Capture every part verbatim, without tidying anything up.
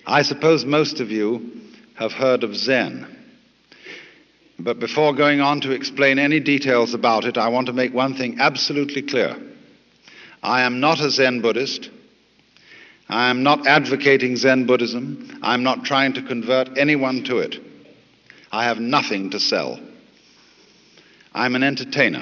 I suppose most of you have heard of Zen. But before going on to explain any details about it, I want to make one thing absolutely clear. I am not a Zen Buddhist. I am not advocating Zen Buddhism. I'm not trying to convert anyone to it. I have nothing to sell. I'm an entertainer.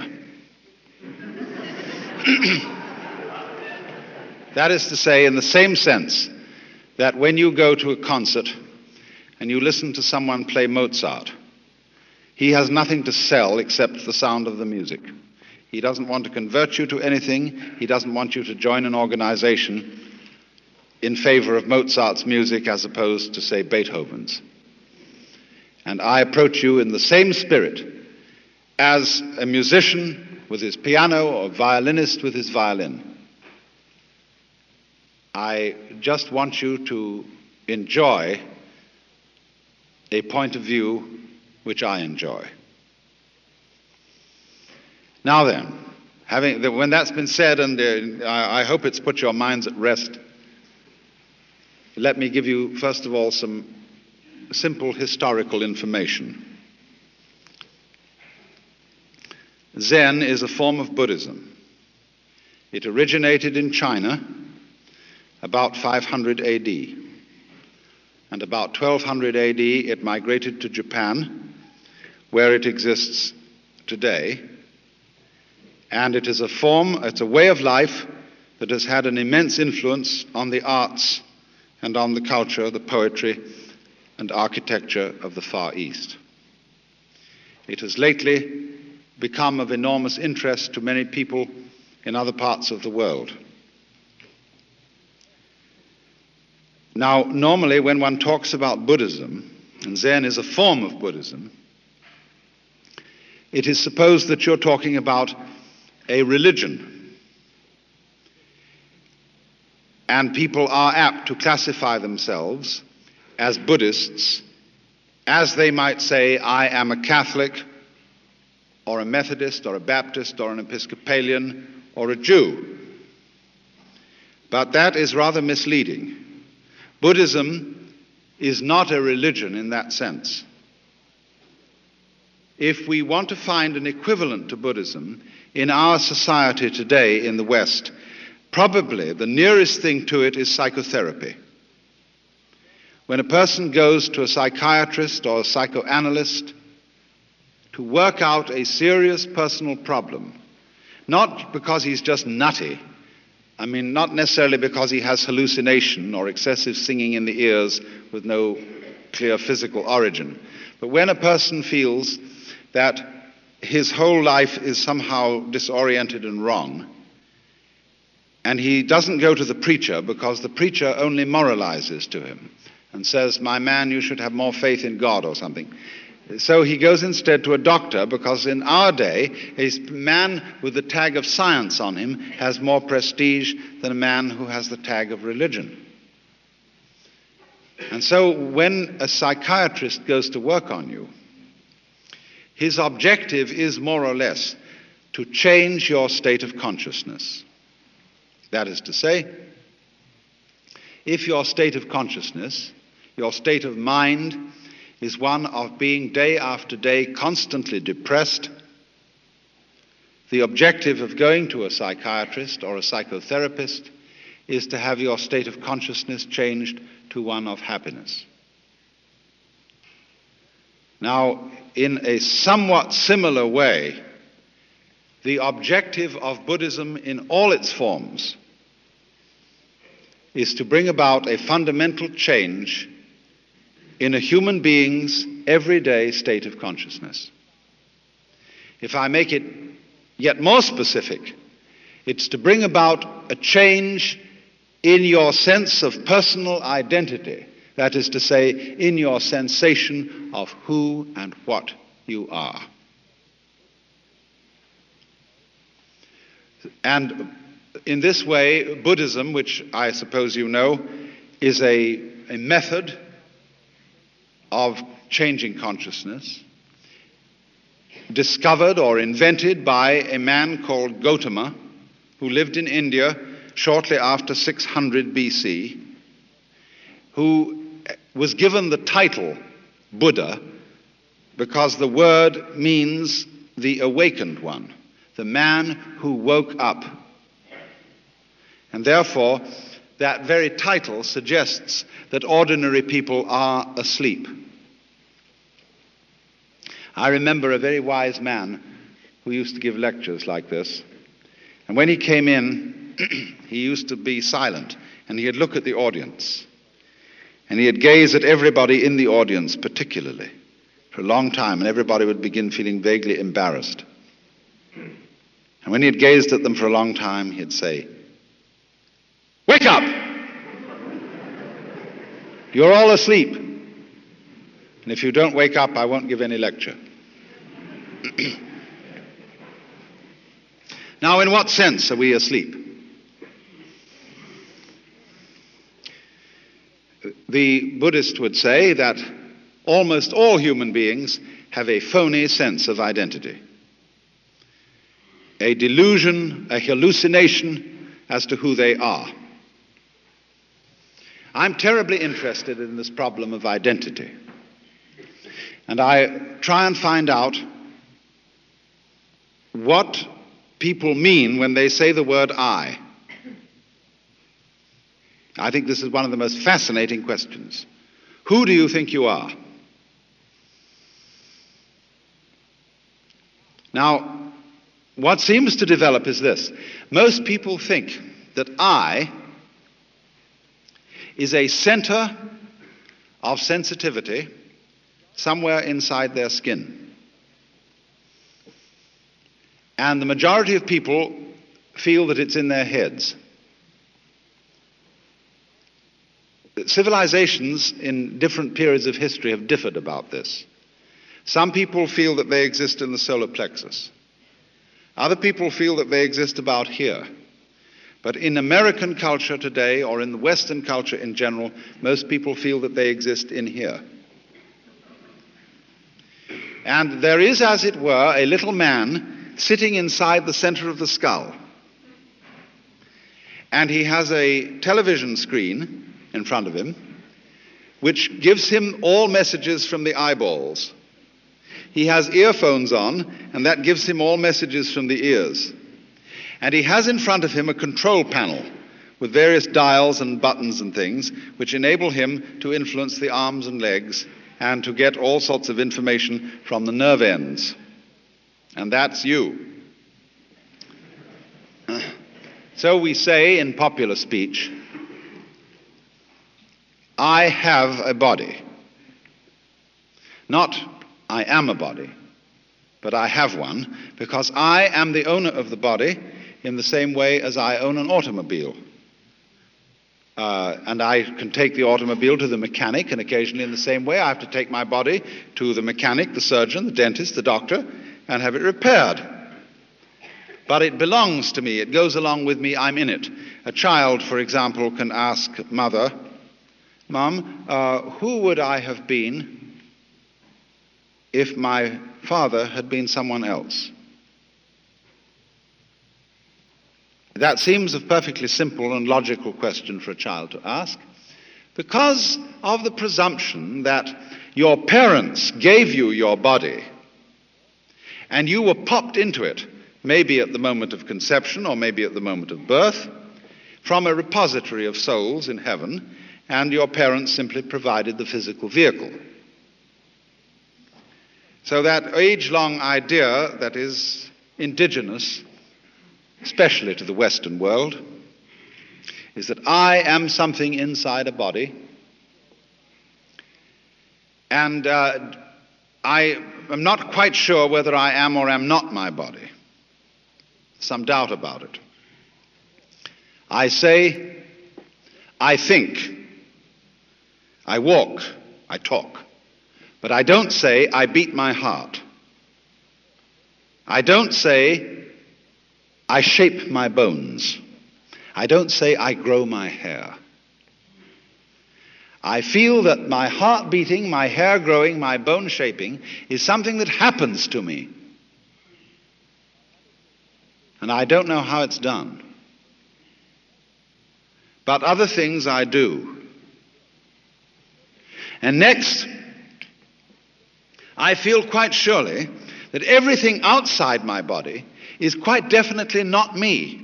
That is to say, in the same sense that when you go to a concert and you listen to someone play Mozart, he has nothing to sell except the sound of the music. He doesn't want to convert you to anything. He doesn't want you to join an organization in favor of Mozart's music as opposed to, say, Beethoven's. And I approach you in the same spirit as a musician with his piano or a violinist with his violin. I just want you to enjoy a point of view which I enjoy. Now then, having when that's been said, and uh, I, I hope it's put your minds at rest, let me give you, first of all, some simple historical information. Zen is a form of Buddhism. It originated in China about five hundred A D. And about twelve hundred A D it migrated to Japan, where it exists today. And it is a form, it's a way of life that has had an immense influence on the arts and on the culture, the poetry and architecture of the Far East. It has lately become of enormous interest to many people in other parts of the world. Now, normally when one talks about Buddhism, and Zen is a form of Buddhism, it is supposed that you're talking about a religion. And people are apt to classify themselves as Buddhists, as they might say, I am a Catholic, or a Methodist, or a Baptist, or an Episcopalian, or a Jew. But that is rather misleading. Buddhism is not a religion in that sense. If we want to find an equivalent to Buddhism in our society today in the West, probably the nearest thing to it is psychotherapy. When a person goes to a psychiatrist or a psychoanalyst to work out a serious personal problem, not because he's just nutty, I mean, not necessarily because he has hallucination or excessive singing in the ears with no clear physical origin, but when a person feels that his whole life is somehow disoriented and wrong, and he doesn't go to the preacher because the preacher only moralizes to him and says, my man, you should have more faith in God or something. So he goes instead to a doctor, because in our day, a man with the tag of science on him has more prestige than a man who has the tag of religion. And so when a psychiatrist goes to work on you, his objective is more or less to change your state of consciousness. That is to say, if your state of consciousness, your state of mind, is one of being day after day constantly depressed, the objective of going to a psychiatrist or a psychotherapist is to have your state of consciousness changed to one of happiness. Now, in a somewhat similar way, the objective of Buddhism in all its forms is to bring about a fundamental change in a human being's everyday state of consciousness. If I make it yet more specific, it's to bring about a change in your sense of personal identity, that is to say, in your sensation of who and what you are. And in this way, Buddhism, which I suppose you know, is a, a method of changing consciousness, discovered or invented by a man called Gautama, who lived in India shortly after six hundred B C, who was given the title Buddha because the word means the awakened one, the man who woke up. And therefore, that very title suggests that ordinary people are asleep. I remember a very wise man who used to give lectures like this. And when he came in, he used to be silent, and he'd look at the audience. And he'd gaze at everybody in the audience particularly for a long time, and everybody would begin feeling vaguely embarrassed. And when he'd gazed at them for a long time, he'd say, "Wake up! You're all asleep. And if you don't wake up, I won't give any lecture." Now, in what sense are we asleep? The Buddhist would say that almost all human beings have a phony sense of identity, a delusion, a hallucination as to who they are. I'm terribly interested in this problem of identity, and I try and find out what people mean when they say the word I. I think this is one of the most fascinating questions. Who do you think you are? Now, what seems to develop is this. Most people think that I is a center of sensitivity somewhere inside their skin. And the majority of people feel that it's in their heads. Civilizations in different periods of history have differed about this. Some people feel that they exist in the solar plexus. Other people feel that they exist about here. But in American culture today, or in the Western culture in general, most people feel that they exist in here. And there is, as it were, a little man sitting inside the center of the skull. And he has a television screen in front of him, which gives him all messages from the eyeballs. He has earphones on, and that gives him all messages from the ears. And he has in front of him a control panel with various dials and buttons and things, which enable him to influence the arms and legs and to get all sorts of information from the nerve ends. And that's you. So we say in popular speech, I have a body. Not I am a body, but I have one, because I am the owner of the body in the same way as I own an automobile. Uh, and I can take the automobile to the mechanic, and occasionally in the same way I have to take my body to the mechanic, the surgeon, the dentist, the doctor, and have it repaired. But it belongs to me. It goes along with me. I'm in it. A child, for example, can ask mother, Mom, uh, who would I have been if my father had been someone else? That seems a perfectly simple and logical question for a child to ask, because of the presumption that your parents gave you your body and you were popped into it, maybe at the moment of conception or maybe at the moment of birth, from a repository of souls in heaven, and your parents simply provided the physical vehicle. So that age-long idea that is indigenous, especially to the Western world, is that I am something inside a body, and uh, I am not quite sure whether I am or am not my body. Some doubt about it. I say, I think, I walk, I talk, but I don't say I beat my heart. I don't say I shape my bones. I don't say I grow my hair. I feel that my heart beating, my hair growing, my bone shaping is something that happens to me. And I don't know how it's done. But other things I do. And next, I feel quite surely that everything outside my body is quite definitely not me.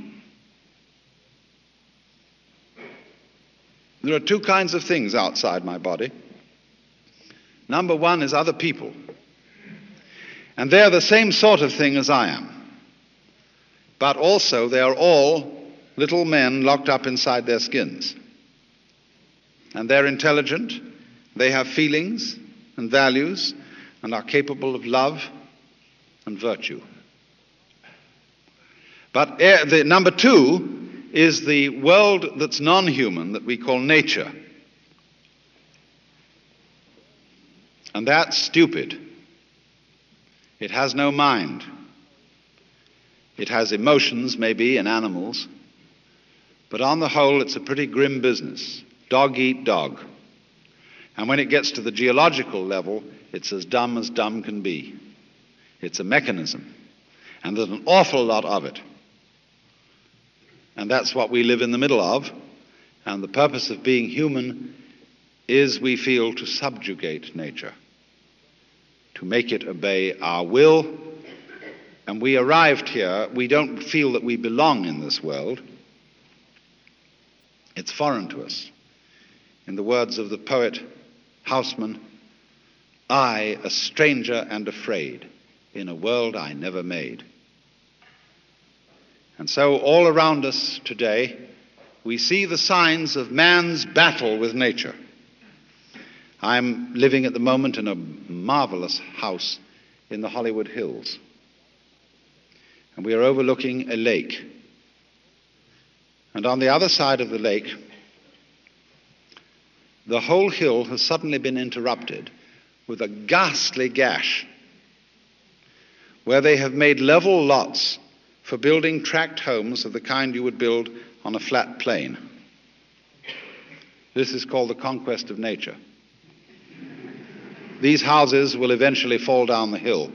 There are two kinds of things outside my body. Number one is other people. And they're the same sort of thing as I am. But also they are all little men locked up inside their skins. And they're intelligent, they have feelings and values, and are capable of love and virtue. But uh, the number two is the world that's non-human, that we call nature. And that's stupid. It has no mind. It has emotions, maybe, in animals. But on the whole, it's a pretty grim business. Dog eat dog. And when it gets to the geological level, it's as dumb as dumb can be. It's a mechanism. And there's an awful lot of it. And that's what we live in the middle of. And the purpose of being human is, we feel, to subjugate nature, to make it obey our will. And we arrived here, we don't feel that we belong in this world. It's foreign to us. In the words of the poet Houseman, I, a stranger and afraid, in a world I never made. And so all around us today, we see the signs of man's battle with nature. I'm living at the moment in a marvelous house in the Hollywood Hills. And we are overlooking a lake. And on the other side of the lake, the whole hill has suddenly been interrupted with a ghastly gash where they have made level lots for building tract homes of the kind you would build on a flat plain. This is called the conquest of nature. These houses will eventually fall down the hill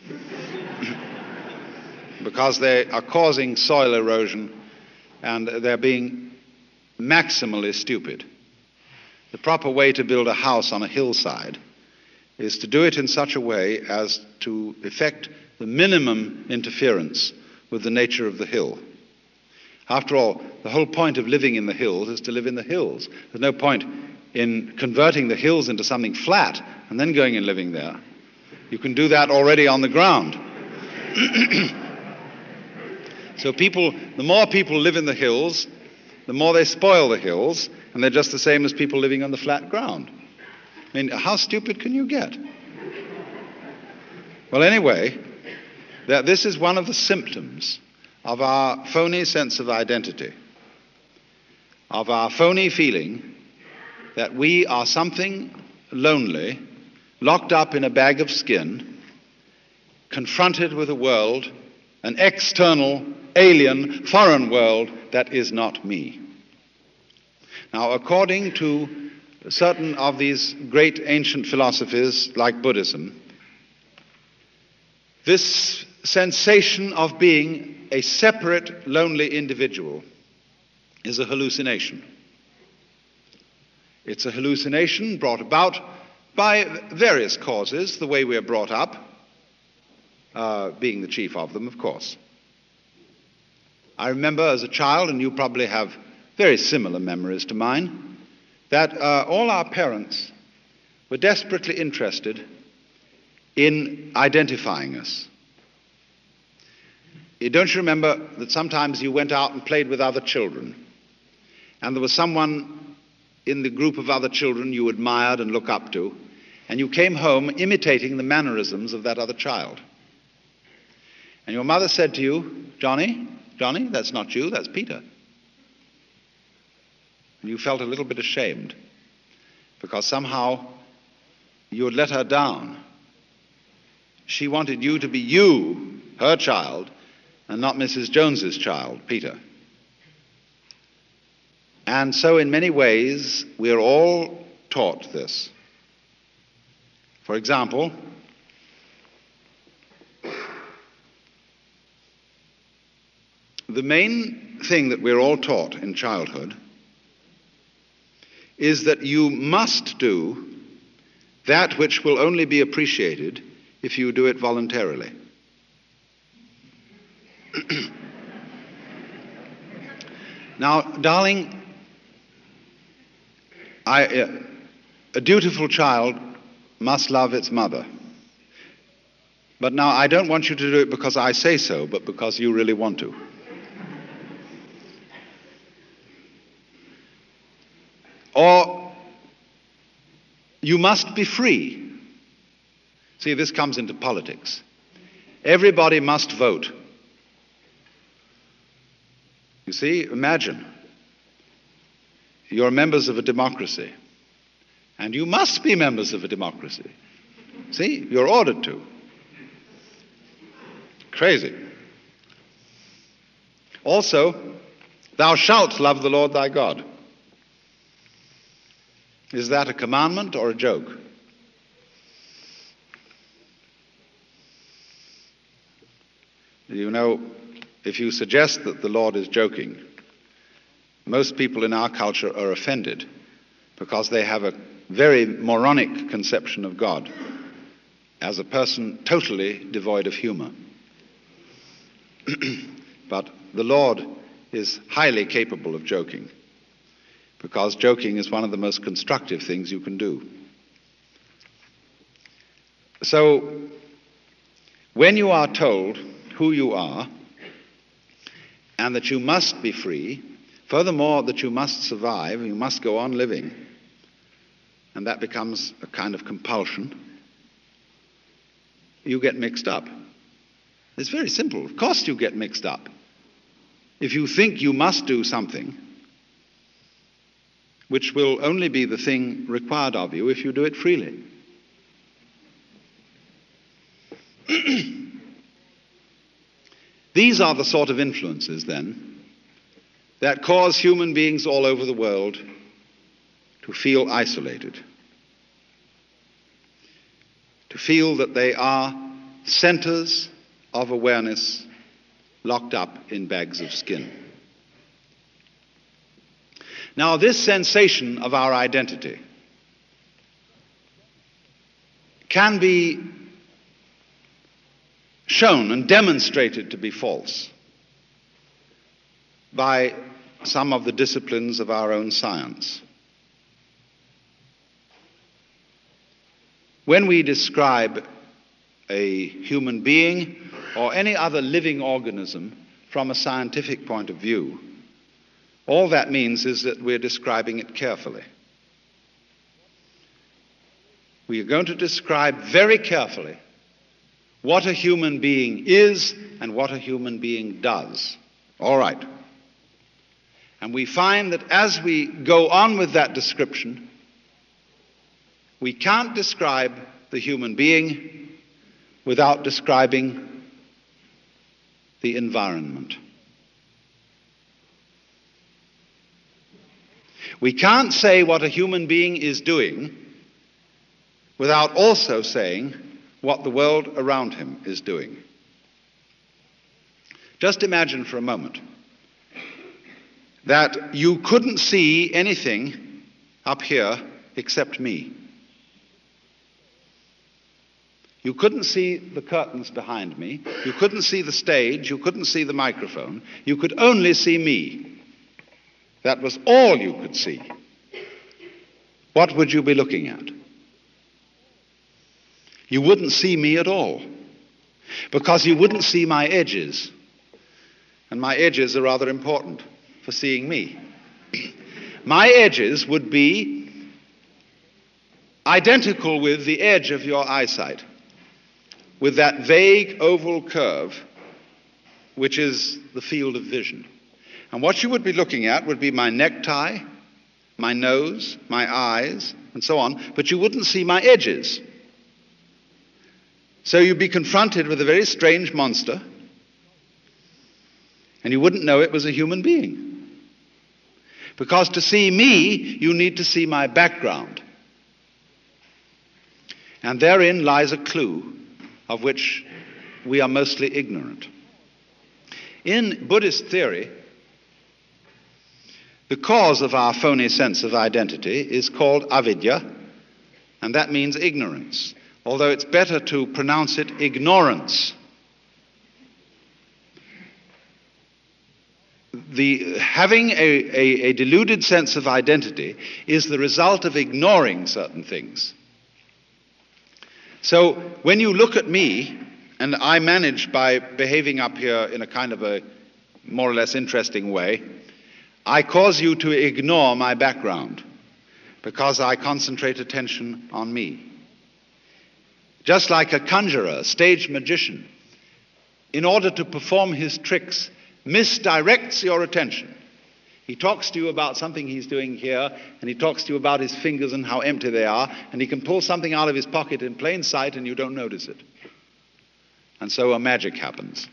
because they are causing soil erosion and they're being maximally stupid. The proper way to build a house on a hillside is to do it in such a way as to effect the minimum interference with the nature of the hill. After all, the whole point of living in the hills is to live in the hills. There's no point in converting the hills into something flat and then going and living there. You can do that already on the ground. So people, the more people live in the hills, the more they spoil the hills, and they're just the same as people living on the flat ground. I mean, how stupid can you get? Well, anyway, that this is one of the symptoms of our phony sense of identity, of our phony feeling that we are something lonely, locked up in a bag of skin, confronted with a world, an external, alien, foreign world that is not me. Now, according to certain of these great ancient philosophies like Buddhism, this sensation of being a separate, lonely individual is a hallucination. It's a hallucination brought about by various causes, the way we're brought up, uh, being the chief of them, of course. I remember as a child, and you probably have very similar memories to mine, that uh, all our parents were desperately interested in identifying us. Don't you remember that sometimes you went out and played with other children, and there was someone in the group of other children you admired and looked up to, and you came home imitating the mannerisms of that other child? And your mother said to you, Johnny, Johnny, that's not you, that's Peter. And you felt a little bit ashamed because somehow you had let her down. She wanted you to be you, her child, and not Missus Jones's child, Peter. And so in many ways, we are all taught this. For example, the main thing that we're all taught in childhood is that you must do that which will only be appreciated if you do it voluntarily. Now, darling, I, uh, a dutiful child must love its mother. But now I don't want you to do it because I say so, but because you really want to. Or you must be free. See, this comes into politics. Everybody must vote. You see, imagine you're members of a democracy, and you must be members of a democracy. See, you're ordered to. Crazy. Also, thou shalt love the Lord thy God. Is that a commandment or a joke? You know, if you suggest that the Lord is joking, most people in our culture are offended because they have a very moronic conception of God as a person totally devoid of humor. But the Lord is highly capable of joking, because joking is one of the most constructive things you can do. So, when you are told who you are, and that you must be free, furthermore that you must survive, you must go on living, and that becomes a kind of compulsion, you get mixed up. It's very simple. Of course you get mixed up. If you think you must do something, which will only be the thing required of you if you do it freely. These are the sort of influences, then, that cause human beings all over the world to feel isolated, to feel that they are centers of awareness locked up in bags of skin. Now, this sensation of our identity can be shown and demonstrated to be false by some of the disciplines of our own science. When we describe a human being or any other living organism from a scientific point of view, all that means is that we're describing it carefully. We are going to describe very carefully what a human being is and what a human being does. All right. And we find that as we go on with that description, we can't describe the human being without describing the environment. We can't say what a human being is doing without also saying what the world around him is doing. Just imagine for a moment that you couldn't see anything up here except me. You couldn't see the curtains behind me. You couldn't see the stage. You couldn't see the microphone. You could only see me. That was all you could see. What would you be looking at? You wouldn't see me at all, because you wouldn't see my edges. And my edges are rather important for seeing me. My edges would be identical with the edge of your eyesight, with that vague oval curve, which is the field of vision. And what you would be looking at would be my necktie, my nose, my eyes, and so on, but you wouldn't see my edges. So you'd be confronted with a very strange monster, and you wouldn't know it was a human being. Because to see me, you need to see my background. And therein lies a clue of which we are mostly ignorant. In Buddhist theory, the cause of our phony sense of identity is called avidya, And that means ignorance, although it's better to pronounce it ignorance. The, having a, a, a deluded sense of identity is the result of ignoring certain things. So when you look at me, and I manage by behaving up here in a kind of a more or less interesting way, I cause you to ignore my background because I concentrate attention on me. Just like a conjurer, a stage magician, in order to perform his tricks, misdirects your attention. He talks to you about something he's doing here, and he talks to you about his fingers and how empty they are, and he can pull something out of his pocket in plain sight and you don't notice it. And so a magic happens.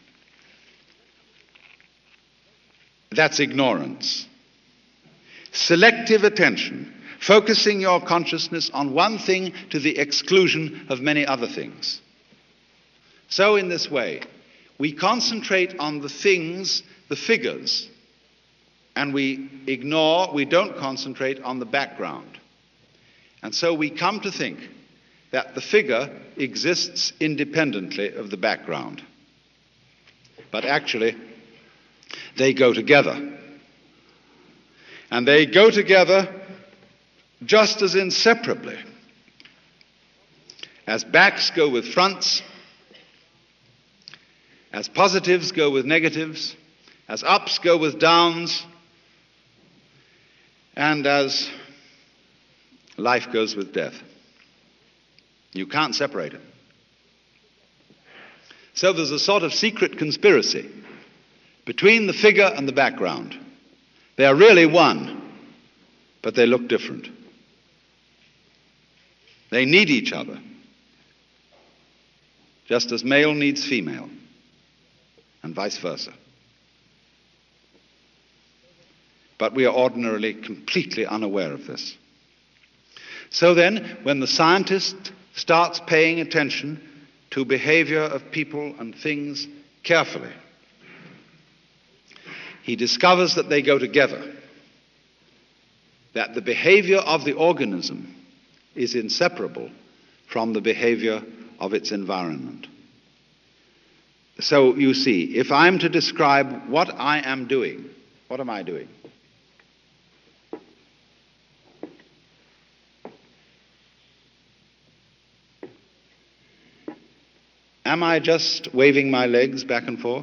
That's ignorance. Selective attention, focusing your consciousness on one thing to the exclusion of many other things. So in this way, we concentrate on the things, the figures, and we ignore, we don't concentrate on the background. And so we come to think that the figure exists independently of the background. But actually, they go together. And they go together just as inseparably as backs go with fronts, as positives go with negatives, as ups go with downs, and as life goes with death. You can't separate it. So there's a sort of secret conspiracy between the figure and the background. They are really one, but they look different. They need each other, just as male needs female, and vice versa. But we are ordinarily completely unaware of this. So then, when the scientist starts paying attention to behavior of people and things carefully, he discovers that they go together, that the behavior of the organism is inseparable from the behavior of its environment. So you see, if I'm to describe what I am doing, what am I doing? Am I just waving my legs back and forth?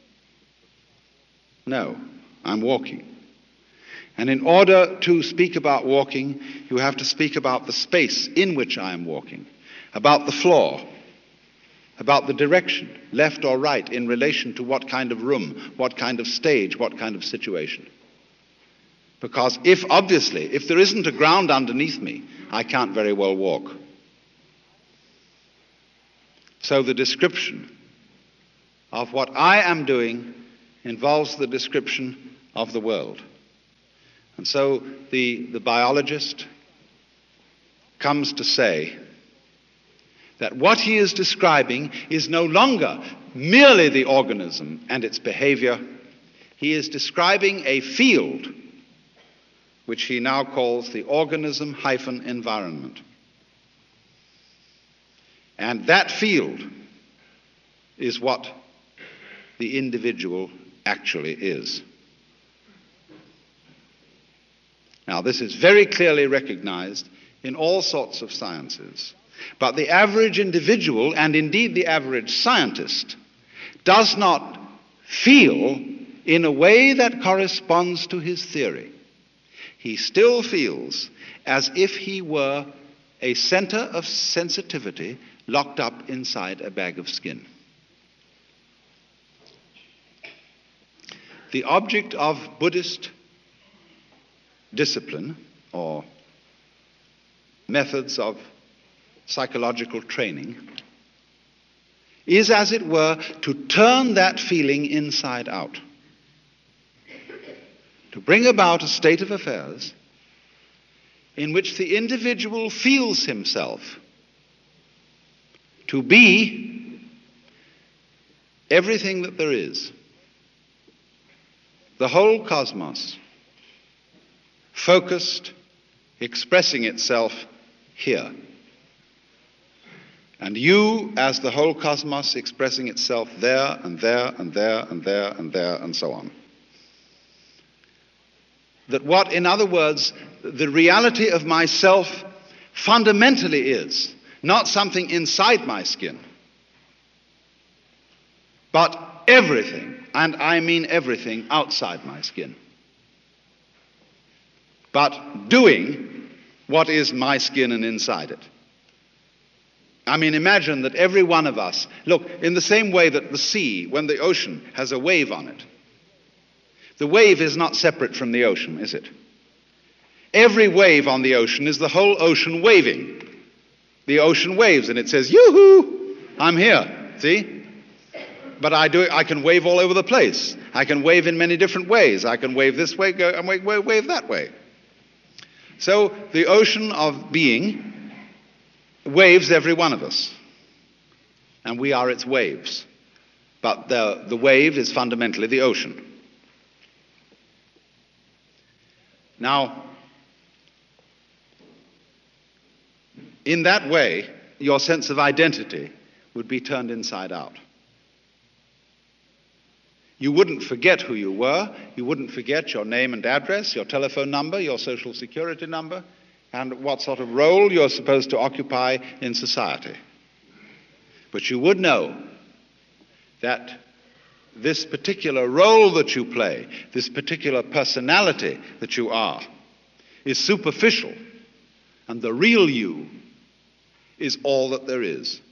No, I'm walking. And in order to speak about walking, you have to speak about the space in which I am walking, about the floor, about the direction, left or right, in relation to what kind of room, what kind of stage, what kind of situation. Because if, obviously, if there isn't a ground underneath me, I can't very well walk. So the description of what I am doing involves the description of the world. And so the, the biologist comes to say that what he is describing is no longer merely the organism and its behavior. He is describing a field which he now calls the organism-environment. And that field is what the individual actually is. Now, this is very clearly recognized in all sorts of sciences. But the average individual, and indeed the average scientist, does not feel in a way that corresponds to his theory. He still feels as if he were a center of sensitivity locked up inside a bag of skin. The object of Buddhist discipline, or methods of psychological training, is, as it were, to turn that feeling inside out, to bring about a state of affairs in which the individual feels himself to be everything that there is, the whole cosmos, focused, expressing itself here. And you as the whole cosmos expressing itself there and there and there and there and there and so on. That what, in other words, the reality of myself fundamentally is not something inside my skin, but everything, and I mean everything, outside my skin. But doing what is my skin and inside it. I mean, imagine that every one of us, look, in the same way that the sea, when the ocean has a wave on it, the wave is not separate from the ocean, is it? Every wave on the ocean is the whole ocean waving. The ocean waves and it says, yoo-hoo, I'm here, see? But I do. I can wave all over the place. I can wave in many different ways. I can wave this way, go and wave, wave, wave that way. So the ocean of being waves every one of us, and we are its waves. But the, the wave is fundamentally the ocean. Now, in that way, your sense of identity would be turned inside out. You wouldn't forget who you were. You wouldn't forget your name and address, your telephone number, your social security number, and what sort of role you're supposed to occupy in society. But you would know that this particular role that you play, this particular personality that you are, is superficial, and the real you is all that there is.